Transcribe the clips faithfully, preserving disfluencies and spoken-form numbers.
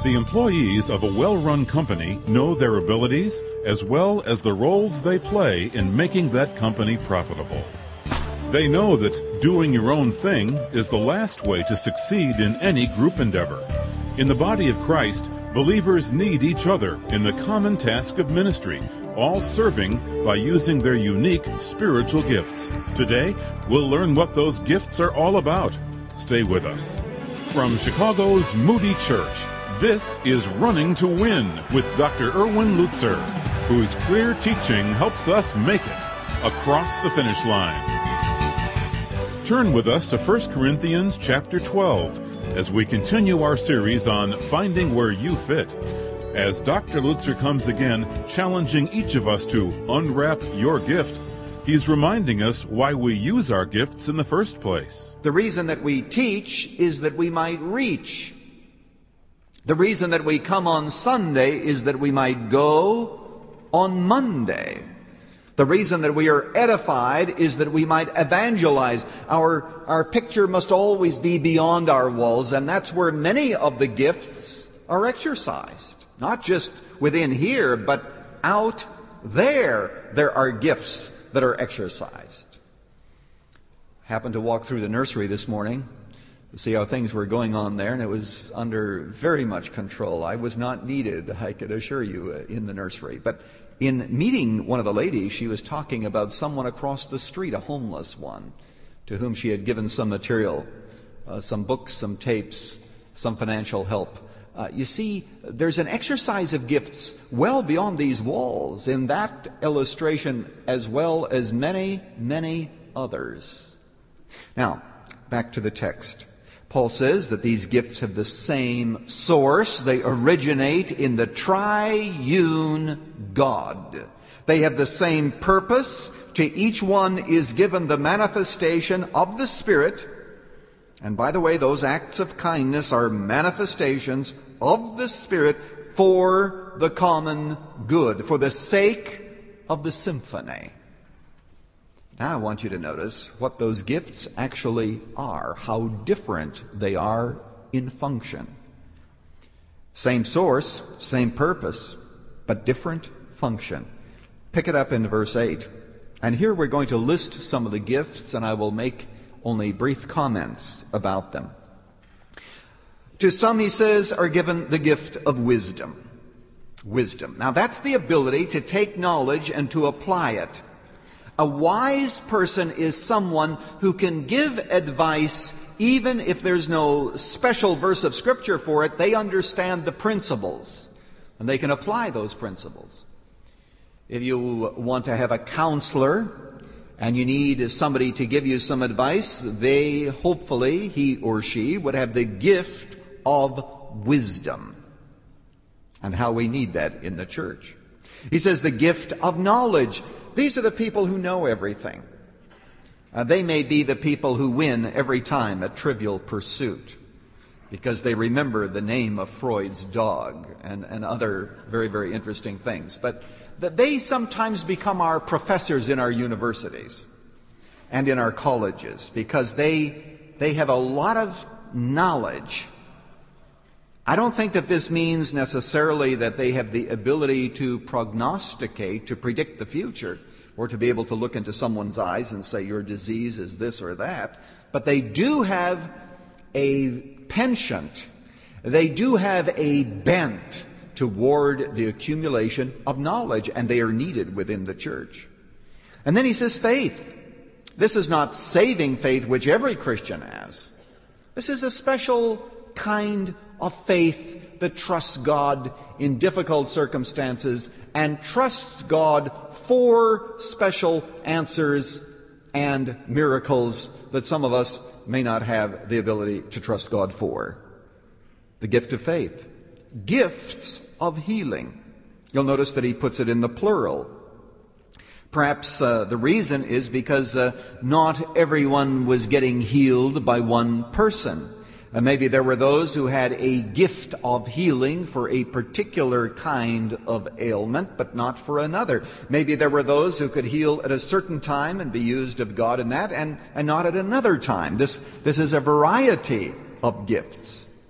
The employees of a well-run company know their abilities as well as the roles they play in making that company profitable. They know that doing your own thing is the last way to succeed in any group endeavor. In the body of Christ, believers need each other in the common task of ministry, all serving by using their unique spiritual gifts. Today, we'll learn what those gifts are all about. Stay with us. From Chicago's Moody Church, this is Running to Win with Doctor Erwin Lutzer, whose clear teaching helps us make it across the finish line. Turn with us to First Corinthians chapter twelve as we continue our series on Finding Where You Fit. As Doctor Lutzer comes again, challenging each of us to unwrap your gift, he's reminding us why we use our gifts in the first place. The reason that we teach is that we might reach. The reason that we come on Sunday is that we might go on Monday. The reason that we are edified is that we might evangelize. Our, our picture must always be beyond our walls, and that's where many of the gifts are exercised. Not just within here, but out there, there are gifts that are exercised. Happened to walk through the nursery this morning to see how things were going on there, and it was under very much control. I was not needed, I can assure you, in the nursery. But in meeting one of the ladies, she was talking about someone across the street, a homeless one, to whom she had given some material, uh, some books, some tapes, some financial help. Uh, you see, there's an exercise of gifts well beyond these walls in that illustration as well as many, many others. Now, back to the text. Paul says that these gifts have the same source. They originate in the triune God. They have the same purpose. To each one is given the manifestation of the Spirit. And by the way, those acts of kindness are manifestations of the Spirit for the common good, for the sake of the symphony. Now I want you to notice what those gifts actually are, how different they are in function. Same source, same purpose, but different function. Pick it up in verse eight. And here we're going to list some of the gifts, and I will make only brief comments about them. To some, he says, are given the gift of wisdom. Wisdom. Now that's the ability to take knowledge and to apply it. A wise person is someone who can give advice even if there's no special verse of Scripture for it. They understand the principles, and they can apply those principles. If you want to have a counselor and you need somebody to give you some advice, they, hopefully, he or she, would have the gift of wisdom. And how we need that in the church. He says the gift of knowledge. These are the people who know everything. Uh, they may be the people who win every time at Trivial Pursuit because they remember the name of Freud's dog and, and other very, very interesting things. But that they sometimes become our professors in our universities and in our colleges because they, they have a lot of knowledge. I don't think that this means necessarily that they have the ability to prognosticate, to predict the future, or to be able to look into someone's eyes and say your disease is this or that. But they do have a penchant. They do have a bent toward the accumulation of knowledge, and they are needed within the church. And then he says faith. This is not saving faith, which every Christian has. This is a special kind of faith that trusts God in difficult circumstances and trusts God for special answers and miracles that some of us may not have the ability to trust God for. The gift of faith. Gifts of healing. You'll notice that he puts it in the plural. Perhaps uh, the reason is because uh, not everyone was getting healed by one person. Uh, maybe there were those who had a gift of healing for a particular kind of ailment, but not for another. Maybe there were those who could heal at a certain time and be used of God in that, and, and not at another time. This, this is a variety of gifts.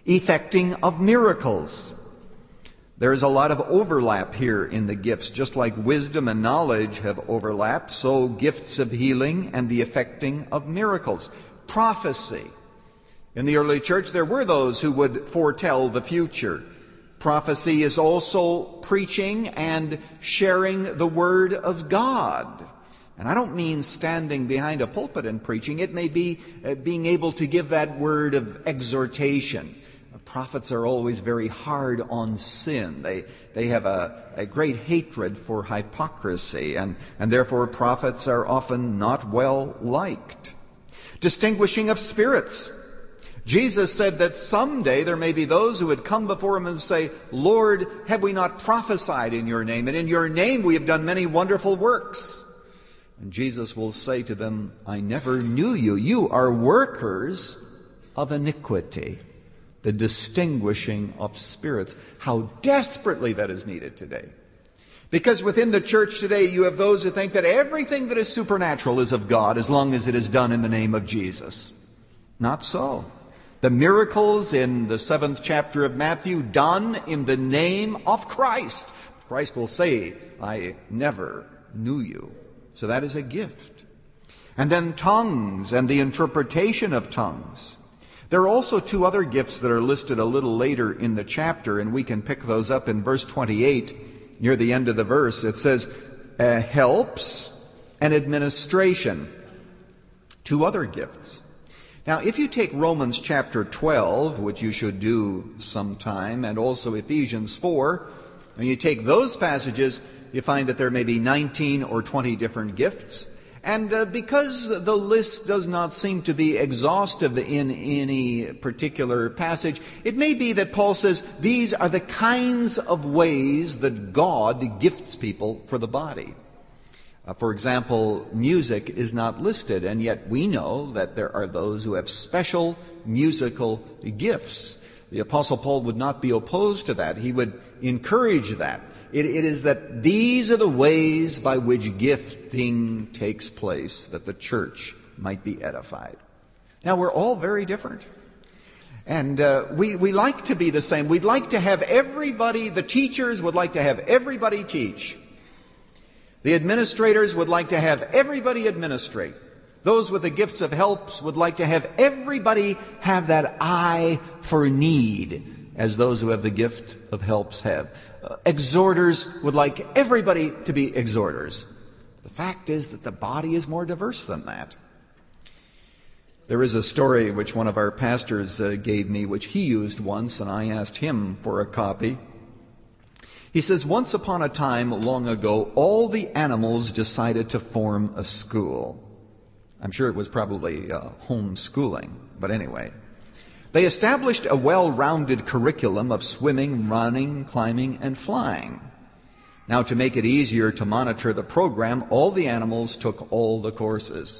effecting of miracles. There is a lot of overlap here in the gifts. Just like wisdom and knowledge have overlap, so gifts of healing and the effecting of miracles. Prophecy. In the early church, there were those who would foretell the future. Prophecy is also preaching and sharing the Word of God. And I don't mean standing behind a pulpit and preaching. It may be uh, being able to give that word of exhortation. Prophets are always very hard on sin. They they have a, a great hatred for hypocrisy, and, and therefore prophets are often not well liked. Distinguishing of spirits. Jesus said that someday there may be those who would come before him and say, Lord, have we not prophesied in your name? And in your name we have done many wonderful works. And Jesus will say to them, I never knew you. You are workers of iniquity. The distinguishing of spirits. How desperately that is needed today. Because within the church today you have those who think that everything that is supernatural is of God as long as it is done in the name of Jesus. Not so. The miracles in the seventh chapter of Matthew done in the name of Christ. Christ will say, I never knew you. So that is a gift. And then tongues and the interpretation of tongues. There are also two other gifts that are listed a little later in the chapter, and we can pick those up in verse twenty-eight, near the end of the verse. It says, uh, helps and administration. Two other gifts. Now, if you take Romans chapter twelve, which you should do sometime, and also Ephesians four, and you take those passages, you find that there may be nineteen or twenty different gifts. And uh, because the list does not seem to be exhaustive in any particular passage, it may be that Paul says these are the kinds of ways that God gifts people for the body. Uh, for example, music is not listed, and yet we know that there are those who have special musical gifts. The Apostle Paul would not be opposed to that. He would encourage that. It, it is that these are the ways by which gifting takes place, that the church might be edified. Now, we're all very different. And uh, we, we like to be the same. We'd like to have everybody, the teachers would like to have everybody teach. The administrators would like to have everybody administrate. Those with the gifts of helps would like to have everybody have that eye for need, as those who have the gift of helps have. Uh, exhorters would like everybody to be exhorters. The fact is that the body is more diverse than that. There is a story which one of our pastors uh, gave me, which he used once, and I asked him for a copy. He says, once upon a time, long ago, all the animals decided to form a school. I'm sure it was probably uh, homeschooling, but anyway. They established a well-rounded curriculum of swimming, running, climbing, and flying. Now, to make it easier to monitor the program, all the animals took all the courses.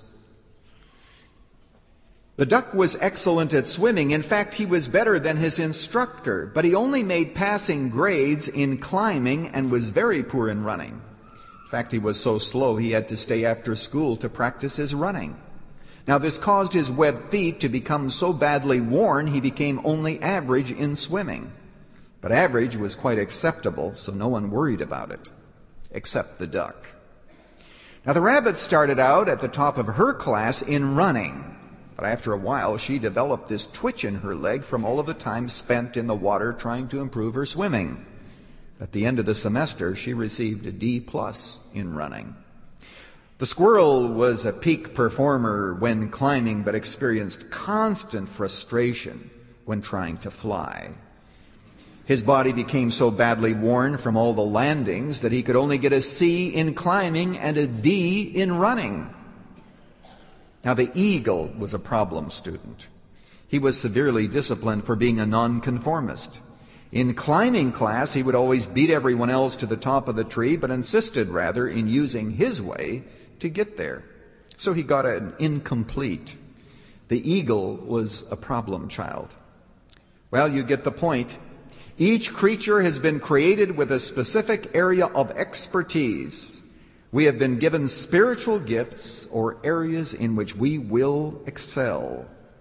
The duck was excellent at swimming. In fact, he was better than his instructor, but he only made passing grades in climbing and was very poor in running. In fact, he was so slow he had to stay after school to practice his running. Now, this caused his webbed feet to become so badly worn he became only average in swimming. But average was quite acceptable, so no one worried about it, except the duck. Now, the rabbit started out at the top of her class in running. But after a while, she developed this twitch in her leg from all of the time spent in the water trying to improve her swimming. At the end of the semester, she received a D plus in running. The squirrel was a peak performer when climbing, but experienced constant frustration when trying to fly. His body became so badly worn from all the landings that he could only get a C in climbing and a D in running. Now, the eagle was a problem student. He was severely disciplined for being a nonconformist. In climbing class, he would always beat everyone else to the top of the tree, but insisted rather in using his way to get there. So he got an incomplete. The eagle was a problem child. Well, you get the point. Each creature has been created with a specific area of expertise. We have been given spiritual gifts or areas in which we will excel.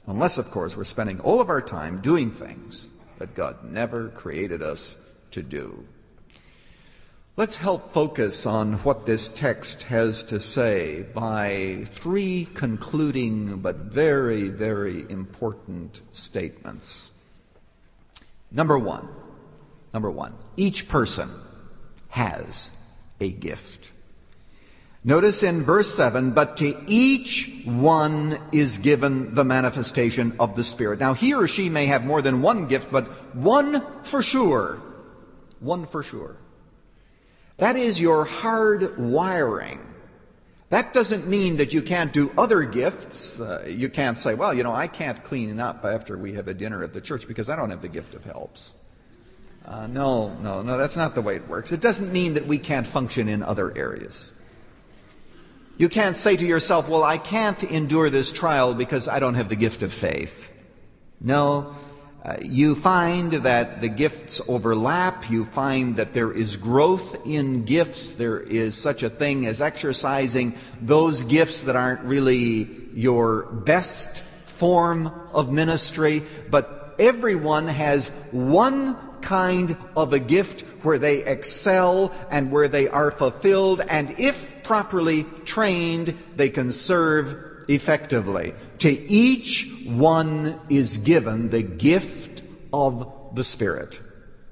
Unless, of course, we're spending all of our time doing things that God never created us to do. Let's help focus on what this text has to say by three concluding but very, very important statements. Number one, number one, each person has a gift. Notice in verse seven, but to each one is given the manifestation of the Spirit. Now he or she may have more than one gift, but one for sure. One for sure. That is your hard wiring. That doesn't mean that you can't do other gifts. Uh, you can't say, well, you know, I can't clean up after we have a dinner at the church because I don't have the gift of helps. Uh, no, no, no, that's not the way it works. It doesn't mean that we can't function in other areas. You can't say to yourself, well, I can't endure this trial because I don't have the gift of faith. No. Uh, you find that the gifts overlap. You find that there is growth in gifts. There is such a thing as exercising those gifts that aren't really your best form of ministry. But everyone has one kind of a gift where they excel and where they are fulfilled. And if properly trained, they can serve effectively. To each one is given the gift of the Spirit.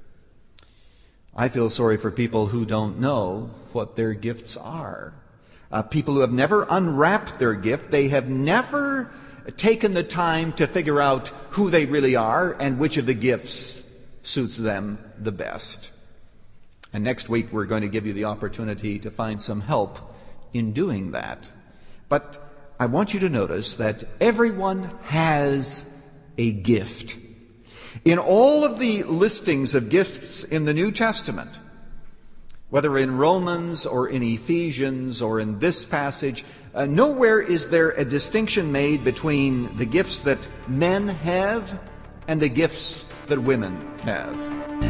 I feel sorry for people who don't know what their gifts are. Uh, people who have never unwrapped their gift. They have never taken the time to figure out who they really are and which of the gifts suits them the best. And next week we're going to give you the opportunity to find some help in doing that. But I want you to notice that everyone has a gift. In all of the listings of gifts in the New Testament, whether in Romans or in Ephesians or in this passage, uh, nowhere is there a distinction made between the gifts that men have and the gifts that women have.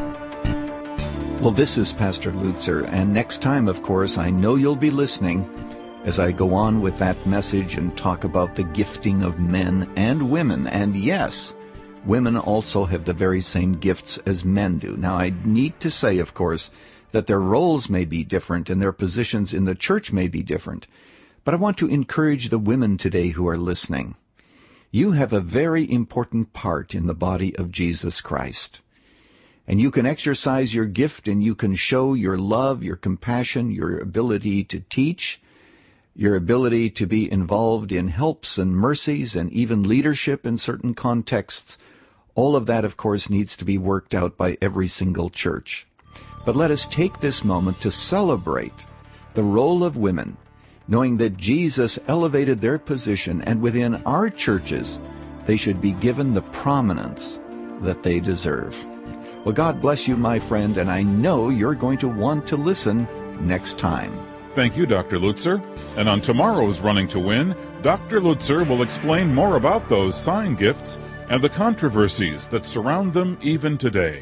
Well, this is Pastor Lutzer, and next time, of course, I know you'll be listening as I go on with that message and talk about the gifting of men and women. And yes, women also have the very same gifts as men do. Now, I need to say, of course, that their roles may be different and their positions in the church may be different. But I want to encourage the women today who are listening. You have a very important part in the body of Jesus Christ. And you can exercise your gift and you can show your love, your compassion, your ability to teach, your ability to be involved in helps and mercies and even leadership in certain contexts. All of that, of course, needs to be worked out by every single church. But let us take this moment to celebrate the role of women, knowing that Jesus elevated their position, and within our churches, they should be given the prominence that they deserve. Well, God bless you, my friend, and I know you're going to want to listen next time. Thank you, Doctor Lutzer. And on tomorrow's Running to Win, Doctor Lutzer will explain more about those sign gifts and the controversies that surround them even today.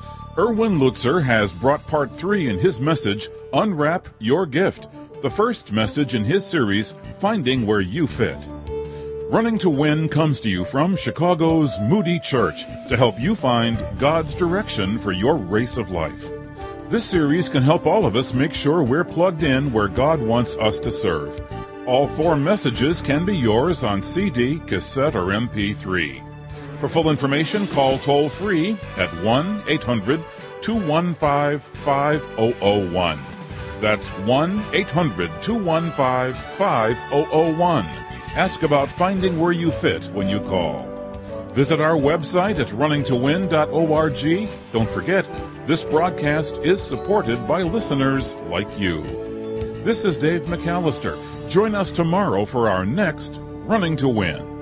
Erwin Lutzer has brought part three in his message, Unwrap Your Gift, the first message in his series, Finding Where You Fit. Running to Win comes to you from Chicago's Moody Church to help you find God's direction for your race of life. This series can help all of us make sure we're plugged in where God wants us to serve. All four messages can be yours on C D, cassette, or M P three. For full information, call toll-free at one eight hundred two one five five zero zero one. That's one eight hundred two one five five zero zero one. Ask about finding where you fit when you call. Visit our website at running to win dot org. Don't forget, this broadcast is supported by listeners like you. This is Dave McAllister. Join us tomorrow for our next Running to Win.